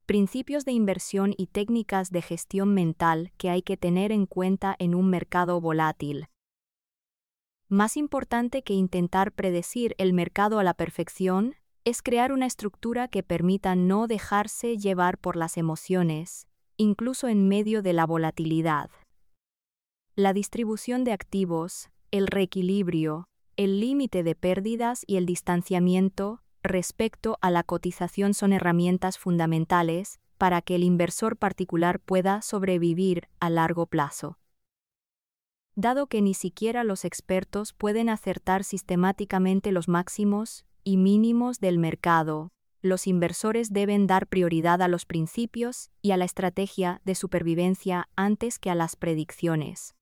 Principios de inversión y técnicas de gestión mental que hay que tener en cuenta en un mercado volátil. Más importante que intentar predecir el mercado a la perfección, es crear una estructura que permita no dejarse llevar por las emociones, incluso en medio de la volatilidad. La distribución de activos, el reequilibrio, el límite de pérdidas y el distanciamiento respecto a la cotización son herramientas fundamentales para que el inversor particular pueda sobrevivir a largo plazo. Dado que ni siquiera los expertos pueden acertar sistemáticamente los máximos y mínimos del mercado, los inversores deben dar prioridad a los principios y a la estrategia de supervivencia antes que a las predicciones.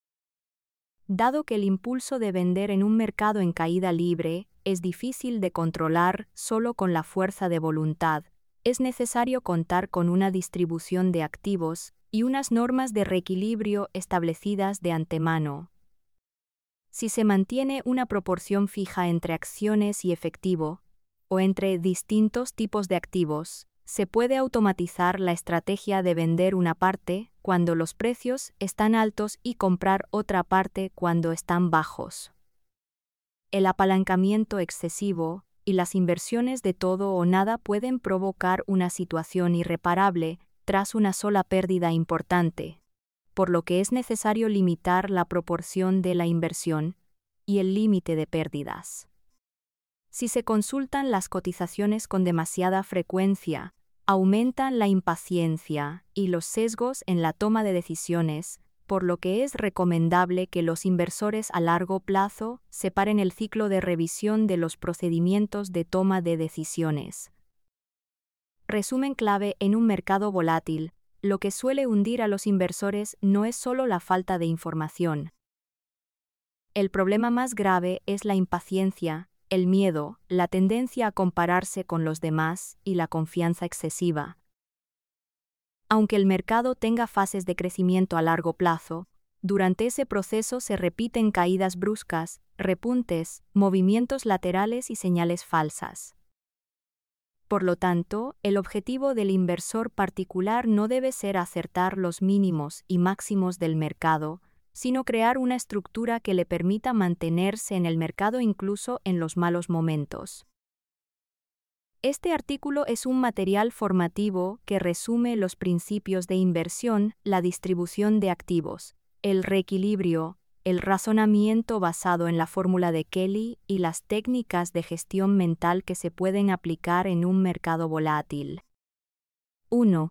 Dado que el impulso de vender en un mercado en caída libre es difícil de controlar solo con la fuerza de voluntad, es necesario contar con una distribución de activos y unas normas de reequilibrio establecidas de antemano. Si se mantiene una proporción fija entre acciones y efectivo, o entre distintos tipos de activos, se puede automatizar la estrategia de vender una parte cuando los precios están altos y comprar otra parte cuando están bajos. El apalancamiento excesivo y las inversiones de todo o nada pueden provocar una situación irreparable tras una sola pérdida importante, por lo que es necesario limitar la proporción de la inversión y el límite de pérdidas. Si se consultan las cotizaciones con demasiada frecuencia, aumentan la impaciencia y los sesgos en la toma de decisiones, por lo que es recomendable que los inversores a largo plazo separen el ciclo de revisión de los procedimientos de toma de decisiones. Resumen clave en un mercado volátil: lo que suele hundir a los inversores no es solo la falta de información. El problema más grave es la impaciencia, el miedo, la tendencia a compararse con los demás y la confianza excesiva. Aunque el mercado tenga fases de crecimiento a largo plazo, durante ese proceso se repiten caídas bruscas, repuntes, movimientos laterales y señales falsas. Por lo tanto, el objetivo del inversor particular no debe ser acertar los mínimos y máximos del mercado, sino crear una estructura que le permita mantenerse en el mercado incluso en los malos momentos. Este artículo es un material formativo que resume los principios de inversión, la distribución de activos, el reequilibrio, el razonamiento basado en la fórmula de Kelly y las técnicas de gestión mental que se pueden aplicar en un mercado volátil. 1.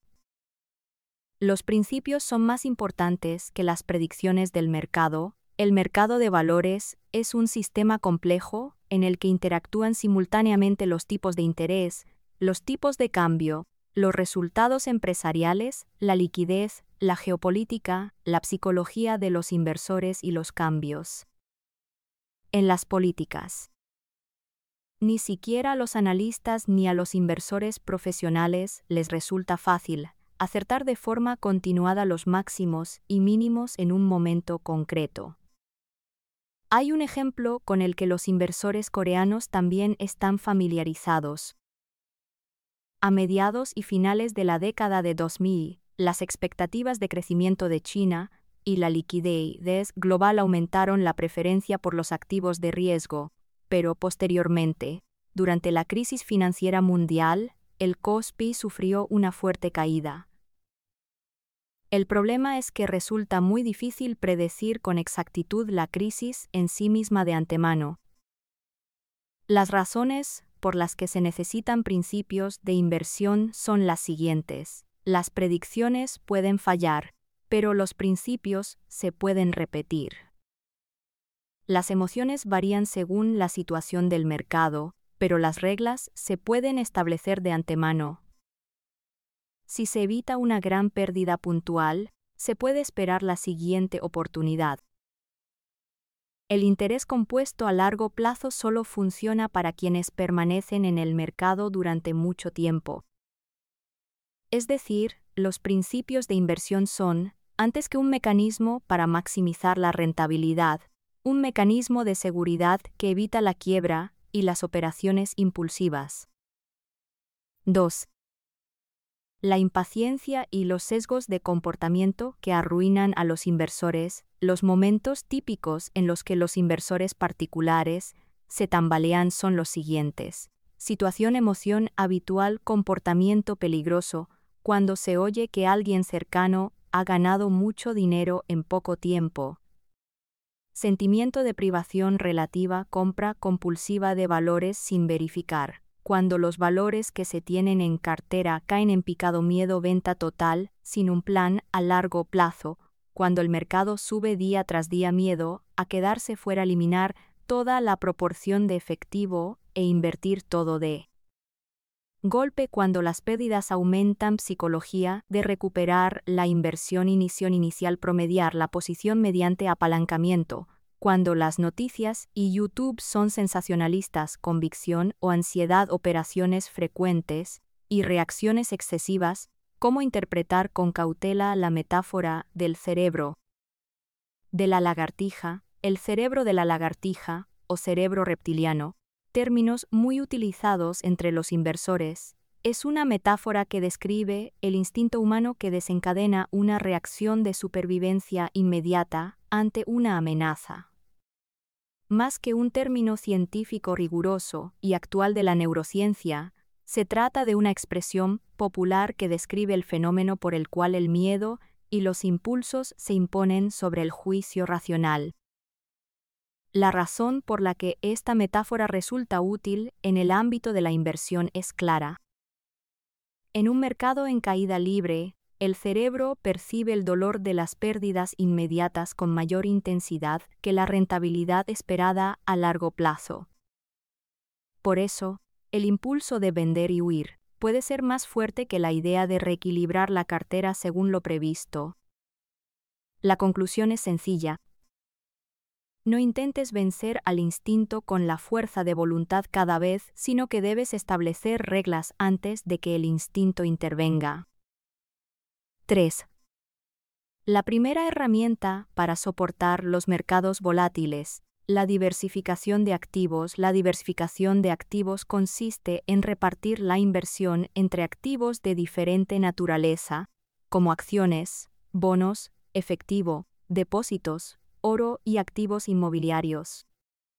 Los principios son más importantes que las predicciones del mercado. El mercado de valores es un sistema complejo en el que interactúan simultáneamente los tipos de interés, los tipos de cambio, los resultados empresariales, la liquidez, la geopolítica, la psicología de los inversores y los cambios. En las políticas. Ni siquiera a los analistas ni a los inversores profesionales les resulta fácil acertar de forma continuada los máximos y mínimos en un momento concreto. Hay un ejemplo con el que los inversores coreanos también están familiarizados. A mediados y finales de la década de 2000, las expectativas de crecimiento de China y la liquidez global aumentaron la preferencia por los activos de riesgo, pero posteriormente, durante la crisis financiera mundial, el Kospi sufrió una fuerte caída. El problema es que resulta muy difícil predecir con exactitud la crisis en sí misma de antemano. Las razones por las que se necesitan principios de inversión son las siguientes. Las predicciones pueden fallar, pero los principios se pueden repetir. Las emociones varían según la situación del mercado, pero las reglas se pueden establecer de antemano. Si se evita una gran pérdida puntual, se puede esperar la siguiente oportunidad. El interés compuesto a largo plazo solo funciona para quienes permanecen en el mercado durante mucho tiempo. Es decir, los principios de inversión son, antes que un mecanismo para maximizar la rentabilidad, un mecanismo de seguridad que evita la quiebra y las operaciones impulsivas. 2. la impaciencia y los sesgos de comportamiento que arruinan a los inversores. Los momentos típicos en los que los inversores particulares se tambalean son los siguientes. Situación, emoción habitual, comportamiento peligroso, cuando se oye que alguien cercano ha ganado mucho dinero en poco tiempo. Sentimiento de privación relativa, compra compulsiva de valores sin verificar. Cuando los valores que se tienen en cartera caen en picado, miedo, venta total, sin un plan a largo plazo. Cuando el mercado sube día tras día, miedo a quedarse fuera, eliminar toda la proporción de efectivo e invertir todo de golpe. Cuando las pérdidas aumentan, psicología de recuperar la inversión, inicial, promediar la posición mediante apalancamiento. Cuando las noticias y YouTube son sensacionalistas, convicción o ansiedad, operaciones frecuentes y reacciones excesivas. ¿Cómo interpretar con cautela la metáfora del cerebro de la lagartija? El cerebro de la lagartija, o cerebro reptiliano, términos muy utilizados entre los inversores, es una metáfora que describe el instinto humano que desencadena una reacción de supervivencia inmediata ante una amenaza. Más que un término científico riguroso y actual de la neurociencia, se trata de una expresión popular que describe el fenómeno por el cual el miedo y los impulsos se imponen sobre el juicio racional. La razón por la que esta metáfora resulta útil en el ámbito de la inversión es clara. En un mercado en caída libre, el cerebro percibe el dolor de las pérdidas inmediatas con mayor intensidad que la rentabilidad esperada a largo plazo. Por eso, el impulso de vender y huir puede ser más fuerte que la idea de reequilibrar la cartera según lo previsto. La conclusión es sencilla. No intentes vencer al instinto con la fuerza de voluntad cada vez, sino que debes establecer reglas antes de que el instinto intervenga. 3. La primera herramienta para soportar los mercados volátiles. La diversificación de activos. La diversificación de activos consiste en repartir la inversión entre activos de diferente naturaleza, como acciones, bonos, efectivo, depósitos, oro y activos inmobiliarios.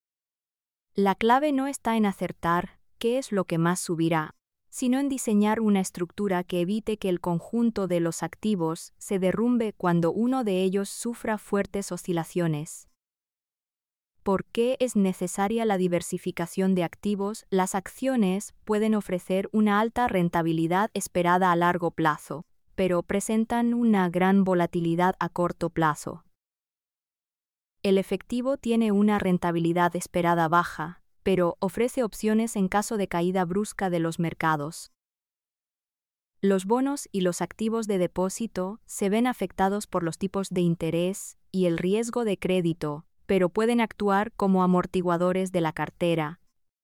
La clave no está en acertar qué es lo que más subirá, sino en diseñar una estructura que evite que el conjunto de los activos se derrumbe cuando uno de ellos sufra fuertes oscilaciones. ¿Por qué es necesaria la diversificación de activos? Las acciones pueden ofrecer una alta rentabilidad esperada a largo plazo, pero presentan una gran volatilidad a corto plazo. El efectivo tiene una rentabilidad esperada baja, pero ofrece opciones en caso de caída brusca de los mercados. Los bonos y los activos de depósito se ven afectados por los tipos de interés y el riesgo de crédito, pero pueden actuar como amortiguadores de la cartera.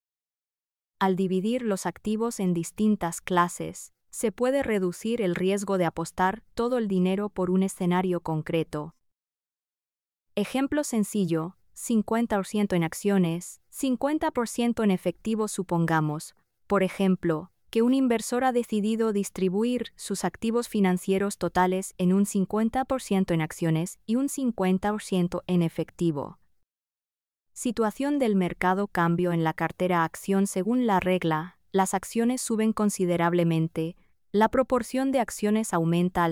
Al dividir los activos en distintas clases, se puede reducir el riesgo de apostar todo el dinero por un escenario concreto. Ejemplo sencillo: 50% en acciones, 50% en efectivo. Supongamos, por ejemplo, que un inversor ha decidido distribuir sus activos financieros totales en un 50% en acciones y un 50% en efectivo. Situación del mercado: cambio en la cartera acción. Según la regla, las acciones suben considerablemente, la proporción de acciones aumenta al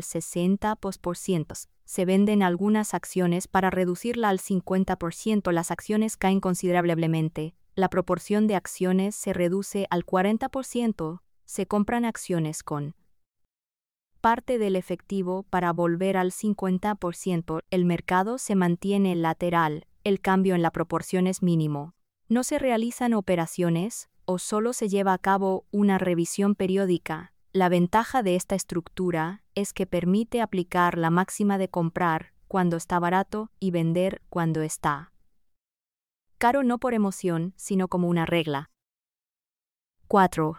60%. Se venden algunas acciones para reducirla al 50%. Las acciones caen considerablemente, la proporción de acciones se reduce al 40%. Se compran acciones con parte del efectivo para volver al 50%. El mercado se mantiene lateral, el cambio en la proporción es mínimo. No se realizan operaciones o solo se lleva a cabo una revisión periódica. La ventaja de esta estructura es que permite aplicar la máxima de comprar cuando está barato y vender cuando está caro, no por emoción, sino como una regla. 4.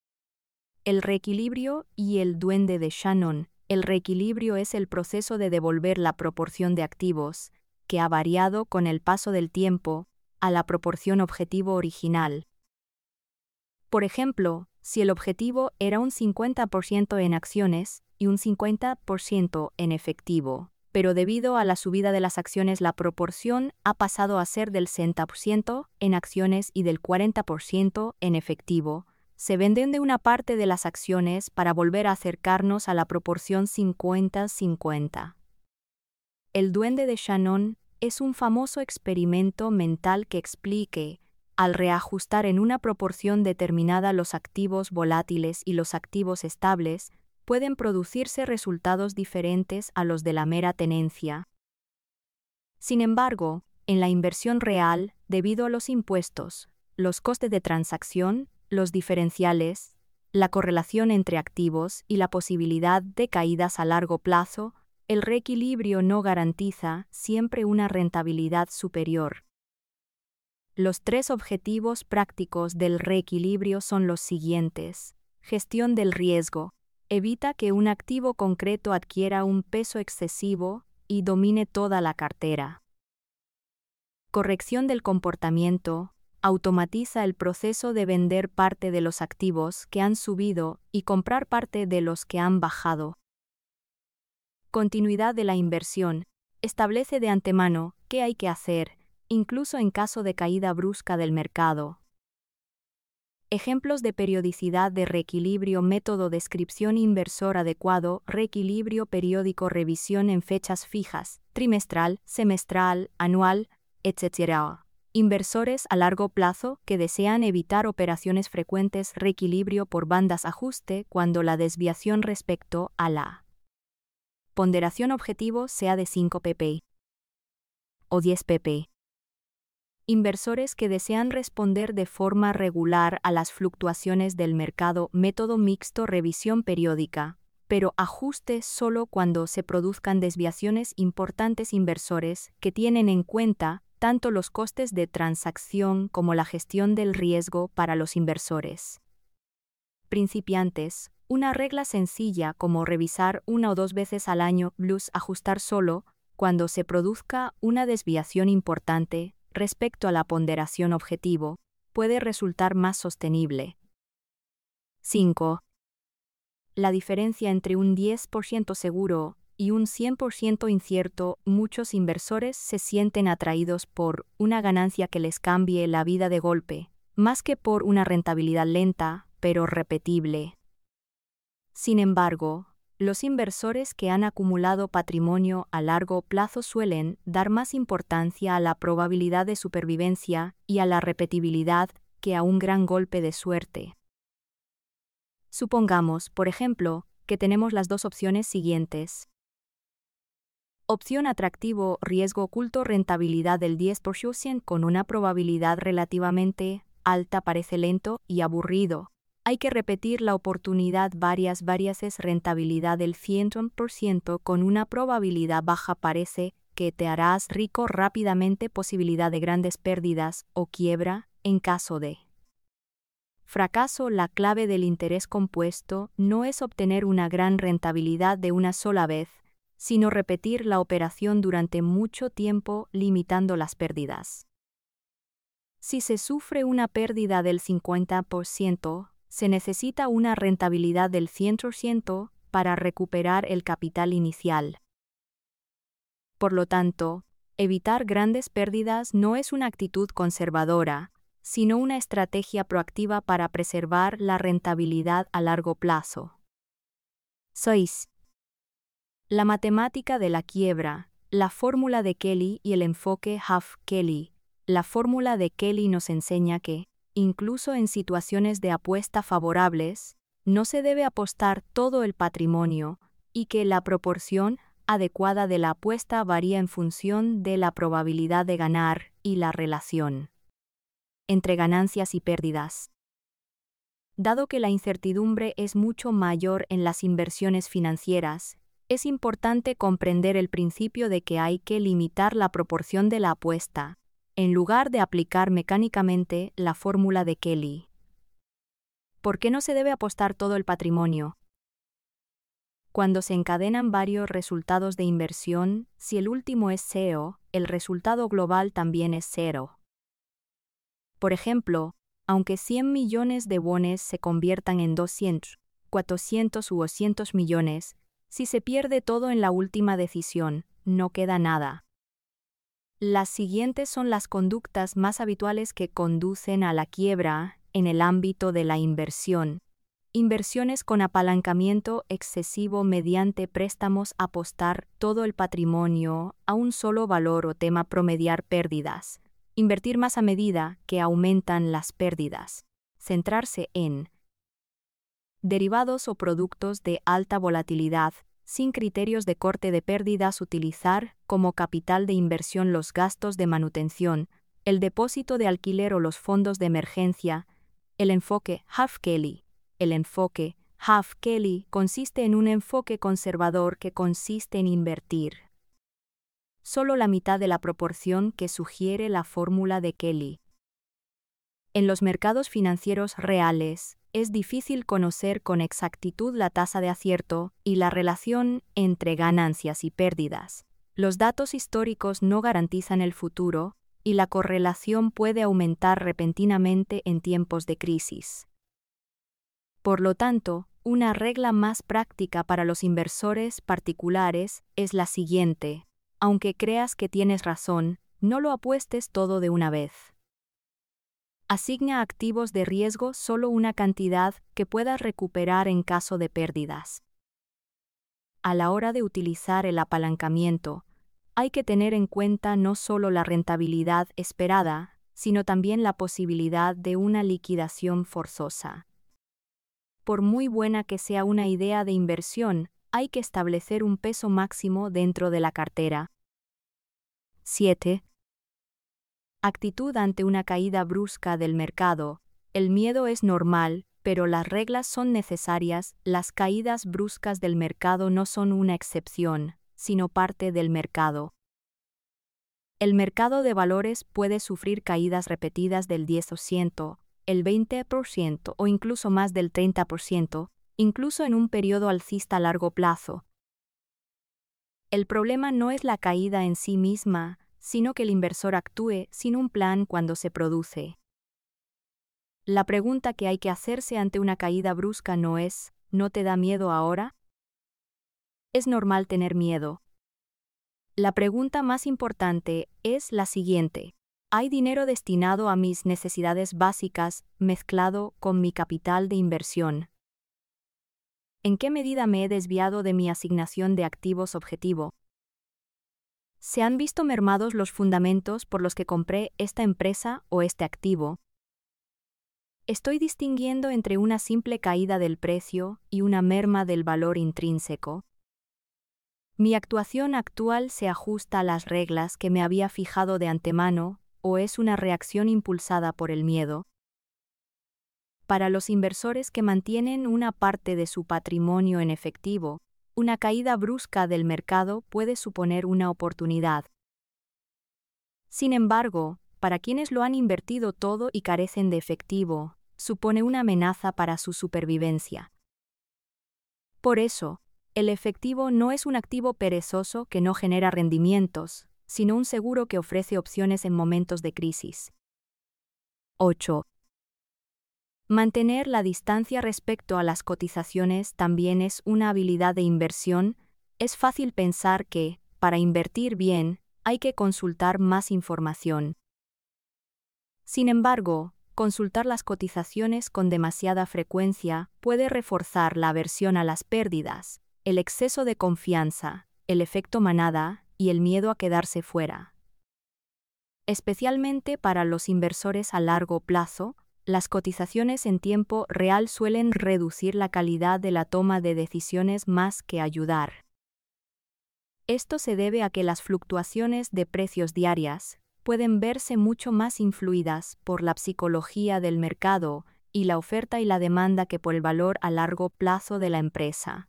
El reequilibrio y el duende de Shannon. El reequilibrio es el proceso de devolver la proporción de activos, que ha variado con el paso del tiempo, a la proporción objetivo original. Por ejemplo, si el objetivo era un 50% en acciones y un 50% en efectivo, pero debido a la subida de las acciones la proporción ha pasado a ser del 60% en acciones y del 40% en efectivo. Se venden de una parte de las acciones para volver a acercarnos a la proporción 50-50. El duende de Shannon es un famoso experimento mental que explique, al reajustar en una proporción determinada los activos volátiles y los activos estables, pueden producirse resultados diferentes a los de la mera tenencia. Sin embargo, en la inversión real, debido a los impuestos, los costes de transacción, los diferenciales, la correlación entre activos y la posibilidad de caídas a largo plazo, el reequilibrio no garantiza siempre una rentabilidad superior. Los 3 objetivos prácticos del reequilibrio son los siguientes. Gestión del riesgo. Evita que un activo concreto adquiera un peso excesivo y domine toda la cartera. Corrección del comportamiento. Automatiza el proceso de vender parte de los activos que han subido y comprar parte de los que han bajado. Continuidad de la inversión. Establece de antemano qué hay que hacer, incluso en caso de caída brusca del mercado. Ejemplos de periodicidad de reequilibrio: método descripción inversor adecuado, reequilibrio periódico, revisión en fechas fijas, trimestral, semestral, anual, etc. Inversores a largo plazo que desean evitar operaciones frecuentes, reequilibrio por bandas, ajuste cuando la desviación respecto a la ponderación objetivo sea de 5 pp. o 10 pp. Inversores que desean responder de forma regular a las fluctuaciones del mercado, método mixto, revisión periódica, pero ajuste solo cuando se produzcan desviaciones importantes. Inversores que tienen en cuenta tanto los costes de transacción como la gestión del riesgo para los inversores principiantes. Una regla sencilla como revisar 1 o 2 veces al año, plus ajustar solo cuando se produzca una desviación importante respecto a la ponderación objetivo, puede resultar más sostenible. 5. La diferencia entre un 10% seguro y un 100% incierto. Muchos inversores se sienten atraídos por una ganancia que les cambie la vida de golpe, más que por una rentabilidad lenta, pero repetible. Sin embargo, los inversores que han acumulado patrimonio a largo plazo suelen dar más importancia a la probabilidad de supervivencia y a la repetibilidad que a un gran golpe de suerte. Supongamos, por ejemplo, que tenemos las 2 opciones siguientes. Opción atractivo, riesgo oculto, rentabilidad del 10% con una probabilidad relativamente alta, parece lento y aburrido. Hay que repetir la oportunidad varias veces, rentabilidad del 100% con una probabilidad baja, parece que te harás rico rápidamente, posibilidad de grandes pérdidas o quiebra en caso de fracaso. La clave del interés compuesto no es obtener una gran rentabilidad de una sola vez, sino repetir la operación durante mucho tiempo, limitando las pérdidas. Si se sufre una pérdida del 50%, se necesita una rentabilidad del 100% para recuperar el capital inicial. Por lo tanto, evitar grandes pérdidas no es una actitud conservadora, sino una estrategia proactiva para preservar la rentabilidad a largo plazo. 6. La matemática de la quiebra, la fórmula de Kelly y el enfoque Huff-Kelly. La fórmula de Kelly nos enseña que, incluso en situaciones de apuesta favorables, no se debe apostar todo el patrimonio y que la proporción adecuada de la apuesta varía en función de la probabilidad de ganar y la relación entre ganancias y pérdidas. Dado que la incertidumbre es mucho mayor en las inversiones financieras, es importante comprender el principio de que hay que limitar la proporción de la apuesta, en lugar de aplicar mecánicamente la fórmula de Kelly. ¿Por qué no se debe apostar todo el patrimonio? Cuando se encadenan varios resultados de inversión, si el último es cero, el resultado global también es cero. Por ejemplo, aunque 100 millones de wones se conviertan en 200, 400 u 800 millones, si se pierde todo en la última decisión, no queda nada. Las siguientes son las conductas más habituales que conducen a la quiebra en el ámbito de la inversión. Inversiones con apalancamiento excesivo mediante préstamos, apostar todo el patrimonio a un solo valor o tema, promediar pérdidas. Invertir más a medida que aumentan las pérdidas. Centrarse en derivados o productos de alta volatilidad, sin criterios de corte de pérdidas. Utilizar como capital de inversión los gastos de manutención, el depósito de alquiler o los fondos de emergencia. El enfoque Half-Kelly. El enfoque Half-Kelly consiste en un enfoque conservador que consiste en invertir solo la mitad de la proporción que sugiere la fórmula de Kelly. En los mercados financieros reales, es difícil conocer con exactitud la tasa de acierto y la relación entre ganancias y pérdidas. Los datos históricos no garantizan el futuro, y la correlación puede aumentar repentinamente en tiempos de crisis. Por lo tanto, una regla más práctica para los inversores particulares es la siguiente: aunque creas que tienes razón, no lo apuestes todo de una vez. Asigna a activos de riesgo solo una cantidad que puedas recuperar en caso de pérdidas. A la hora de utilizar el apalancamiento, hay que tener en cuenta no solo la rentabilidad esperada, sino también la posibilidad de una liquidación forzosa. Por muy buena que sea una idea de inversión, hay que establecer un peso máximo dentro de la cartera. 7. Actitud ante una caída brusca del mercado. El miedo es normal, pero las reglas son necesarias. Las caídas bruscas del mercado no son una excepción, sino parte del mercado. El mercado de valores puede sufrir caídas repetidas del 10%, el 20% o incluso más del 30%, incluso en un periodo alcista a largo plazo. El problema no es la caída en sí misma, sino que el inversor actúe sin un plan cuando se produce. La pregunta que hay que hacerse ante una caída brusca no es: ¿no te da miedo ahora? Es normal tener miedo. La pregunta más importante es la siguiente: ¿hay dinero destinado a mis necesidades básicas mezclado con mi capital de inversión? ¿En qué medida me he desviado de mi asignación de activos objetivo? ¿Se han visto mermados los fundamentos por los que compré esta empresa o este activo? ¿Estoy distinguiendo entre una simple caída del precio y una merma del valor intrínseco? ¿Mi actuación actual se ajusta a las reglas que me había fijado de antemano o es una reacción impulsada por el miedo? Para los inversores que mantienen una parte de su patrimonio en efectivo, una caída brusca del mercado puede suponer una oportunidad. Sin embargo, para quienes lo han invertido todo y carecen de efectivo, supone una amenaza para su supervivencia. Por eso, el efectivo no es un activo perezoso que no genera rendimientos, sino un seguro que ofrece opciones en momentos de crisis. 8. Mantener la distancia respecto a las cotizaciones también es una habilidad de inversión. Es fácil pensar que, para invertir bien, hay que consultar más información. Sin embargo, consultar las cotizaciones con demasiada frecuencia puede reforzar la aversión a las pérdidas, el exceso de confianza, el efecto manada y el miedo a quedarse fuera. Especialmente para los inversores a largo plazo, las cotizaciones en tiempo real suelen reducir la calidad de la toma de decisiones más que ayudar. Esto se debe a que las fluctuaciones de precios diarias pueden verse mucho más influidas por la psicología del mercado y la oferta y la demanda que por el valor a largo plazo de la empresa.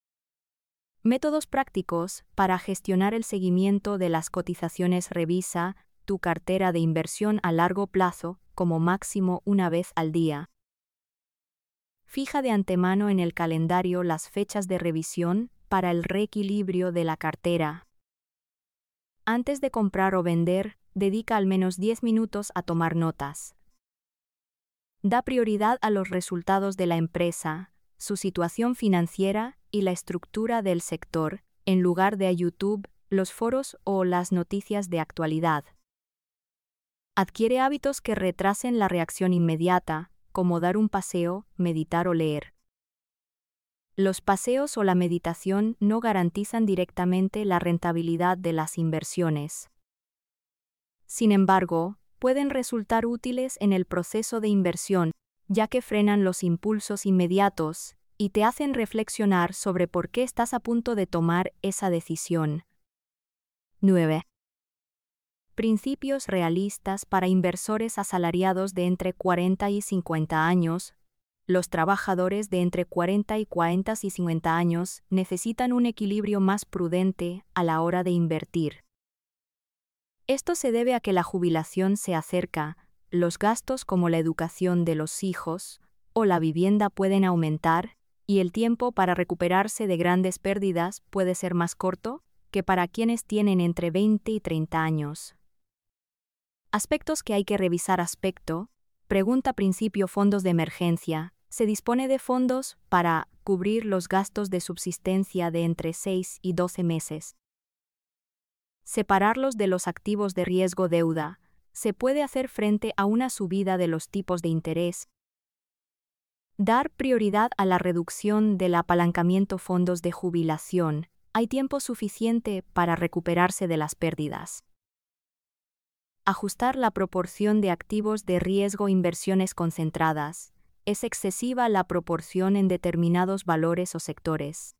Métodos prácticos para gestionar el seguimiento de las cotizaciones. Revisa tu cartera de inversión a largo plazo como máximo una vez al día. Fija de antemano en el calendario las fechas de revisión para el reequilibrio de la cartera. Antes de comprar o vender, dedica al menos 10 minutos a tomar notas. Da prioridad a los resultados de la empresa, su situación financiera y la estructura del sector, en lugar de a YouTube, los foros o las noticias de actualidad. Adquiere hábitos que retrasen la reacción inmediata, como dar un paseo, meditar o leer. Los paseos o la meditación no garantizan directamente la rentabilidad de las inversiones. Sin embargo, pueden resultar útiles en el proceso de inversión, ya que frenan los impulsos inmediatos y te hacen reflexionar sobre por qué estás a punto de tomar esa decisión. 9. Principios realistas para inversores asalariados de entre 40 y 50 años. Los trabajadores de entre 40 y 50 años necesitan un equilibrio más prudente a la hora de invertir. Esto se debe a que la jubilación se acerca, los gastos como la educación de los hijos o la vivienda pueden aumentar, y el tiempo para recuperarse de grandes pérdidas puede ser más corto que para quienes tienen entre 20 y 30 años. Aspectos que hay que revisar. Pregunta principio fondos de emergencia. Se dispone de fondos para cubrir los gastos de subsistencia de entre 6 y 12 meses. Separarlos de los activos de riesgo deuda. Se puede hacer frente a una subida de los tipos de interés. Dar prioridad a la reducción del apalancamiento fondos de jubilación. Hay tiempo suficiente para recuperarse de las pérdidas. Ajustar la proporción de activos de riesgo e inversiones concentradas. Es excesiva la proporción en determinados valores o sectores.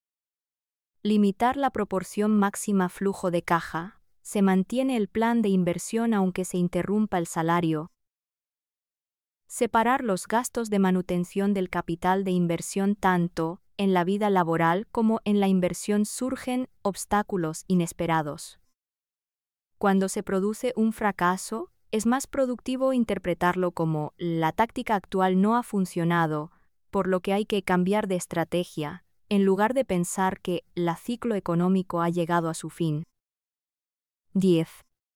Limitar la proporción máxima flujo de caja. Se mantiene el plan de inversión aunque se interrumpa el salario. Separar los gastos de manutención del capital de inversión. Tanto en la vida laboral como en la inversión surgen obstáculos inesperados. Cuando se produce un fracaso, es más productivo interpretarlo como la táctica actual no ha funcionado, por lo que hay que cambiar de estrategia, en lugar de pensar que el ciclo económico ha llegado a su fin. 10.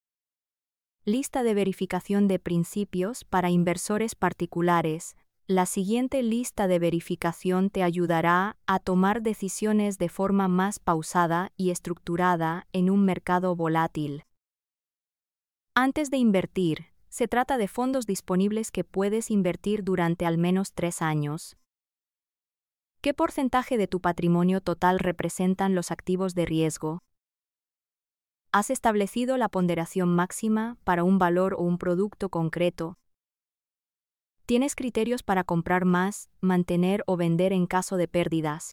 Lista de verificación de principios para inversores particulares. La siguiente lista de verificación te ayudará a tomar decisiones de forma más pausada y estructurada en un mercado volátil. Antes de invertir, se trata de fondos disponibles que puedes invertir durante al menos 3 años. ¿Qué porcentaje de tu patrimonio total representan los activos de riesgo? ¿Has establecido la ponderación máxima para un valor o un producto concreto? ¿Tienes criterios para comprar más, mantener o vender en caso de pérdidas?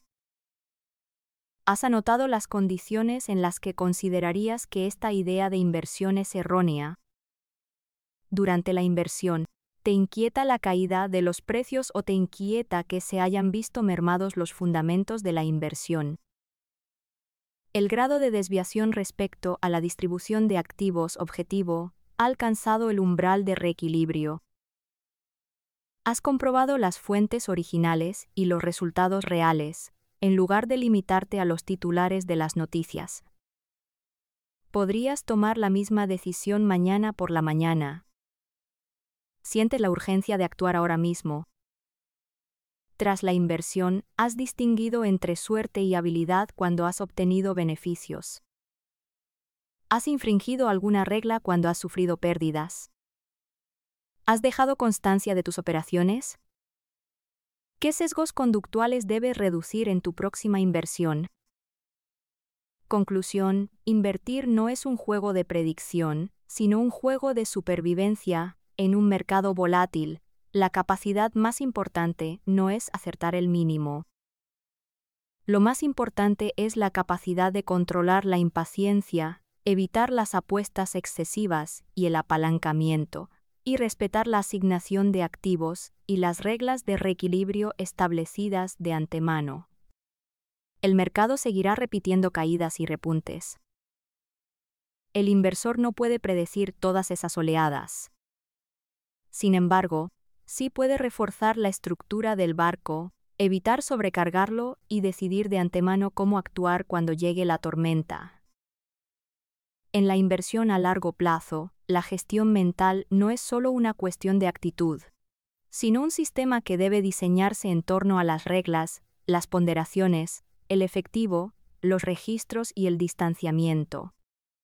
¿Has anotado las condiciones en las que considerarías que esta idea de inversión es errónea? Durante la inversión, ¿te inquieta la caída de los precios o te inquieta que se hayan visto mermados los fundamentos de la inversión? El grado de desviación respecto a la distribución de activos objetivo ha alcanzado el umbral de reequilibrio. ¿Has comprobado las fuentes originales y los resultados reales, en lugar de limitarte a los titulares de las noticias? Podrías tomar la misma decisión mañana por la mañana. ¿Sientes la urgencia de actuar ahora mismo? Tras la inversión, ¿has distinguido entre suerte y habilidad cuando has obtenido beneficios? ¿Has infringido alguna regla cuando has sufrido pérdidas? ¿Has dejado constancia de tus operaciones? ¿Qué sesgos conductuales debes reducir en tu próxima inversión? Conclusión: invertir no es un juego de predicción, sino un juego de supervivencia en un mercado volátil. La capacidad más importante no es acertar el mínimo. Lo más importante es la capacidad de controlar la impaciencia, evitar las apuestas excesivas y el apalancamiento, y respetar la asignación de activos y las reglas de reequilibrio establecidas de antemano. El mercado seguirá repitiendo caídas y repuntes. El inversor no puede predecir todas esas oleadas. Sin embargo, sí puede reforzar la estructura del barco, evitar sobrecargarlo y decidir de antemano cómo actuar cuando llegue la tormenta. En la inversión a largo plazo, la gestión mental no es solo una cuestión de actitud. sino un sistema que debe diseñarse en torno a las reglas, las ponderaciones, el efectivo, los registros y el distanciamiento.